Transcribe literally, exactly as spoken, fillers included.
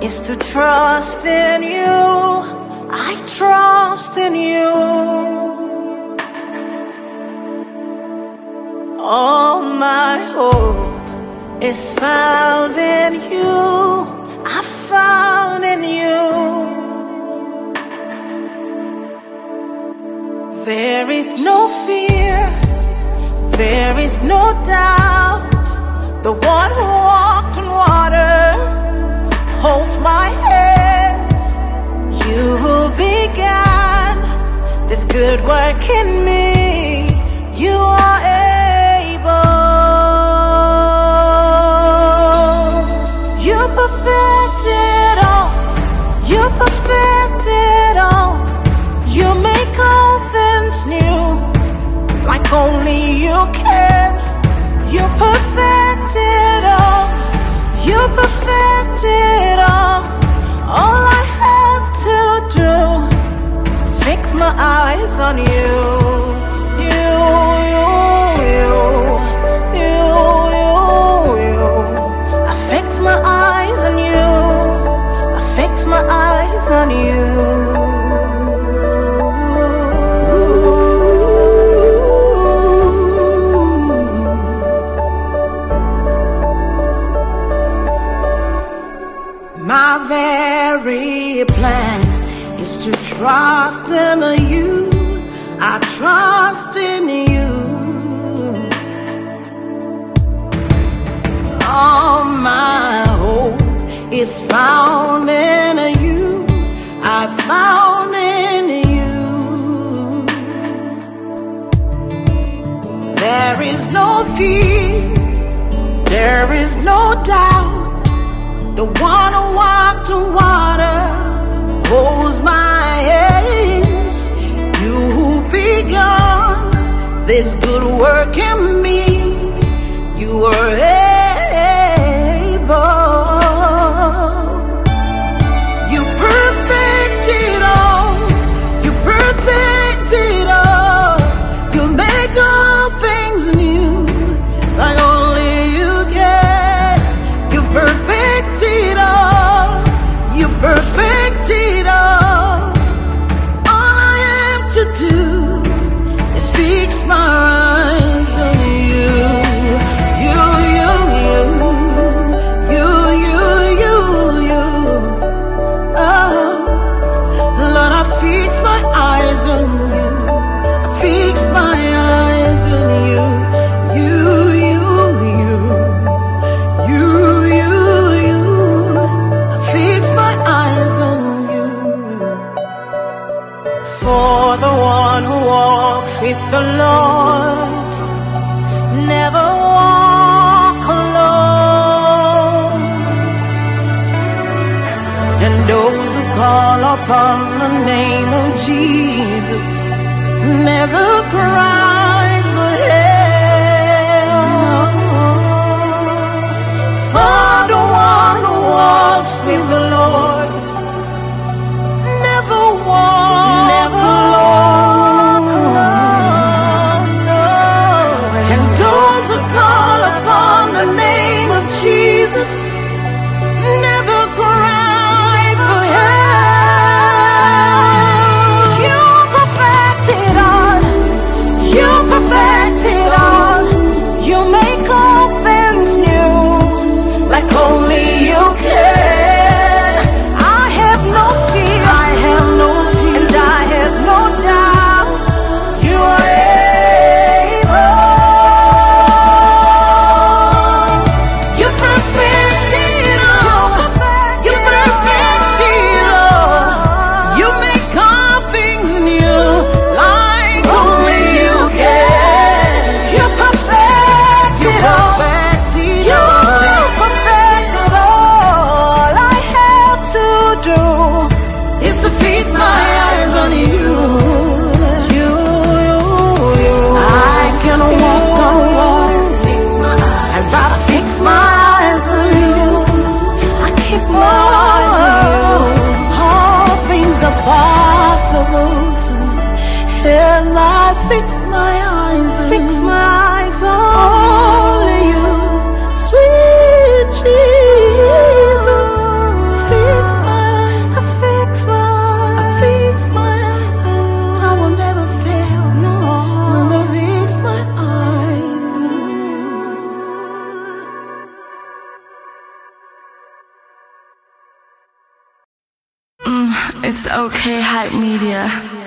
is to trust in you. I trust in you. All my hope is found in you. I found in you. There is no fear, there is no doubt. The one who walked on water holds my hands. You who began this good work in me, you are able. You perfected all, you perfected all. You make all things new, like only you can. You perfected all, you perfected all. All I have to do is fix my eyes on you. You, you, you, you, you, you. I fix my eyes on you. I fix my eyes on you. My very plan is to trust in you. I trust in you. All my hope is found in you. I found in you. There is no fear, there is no doubt. The one who walked on water holds my hands. You who begun this good work in me, you are able. You perfected all, you perfected all. You make all things new, like only you can. You perfected all, you perfected all. All I have to do is fix my eyes on you. You, you, you, you, you, you, you. Oh, Lord, I fix my eyes on you. I fix my eyes on you. You, you, you, you, you. For the one who walks with the Lord never walk alone, and those who call upon the name of Jesus never cry for help. For the one who walks with the Lord never walk alone, no. And those who call upon the name of Jesus never cry for help. You perfected all, you perfected all. You make all things new, like only you can. I have no fear, I have no fear, and I have no doubt. You are able. You perfected all, you perfected all. You make all things new, like only you can. You perfected all, you perfected all. I have to do is to fix my eyes on you. You, you, you. I can walk on water as I fix my eyes on you. I keep my eyes on you. All things are possible to me as I fix my eyes on fix you. My eyes on only you, sweet Jesus. Fix It's okay, Hype Media.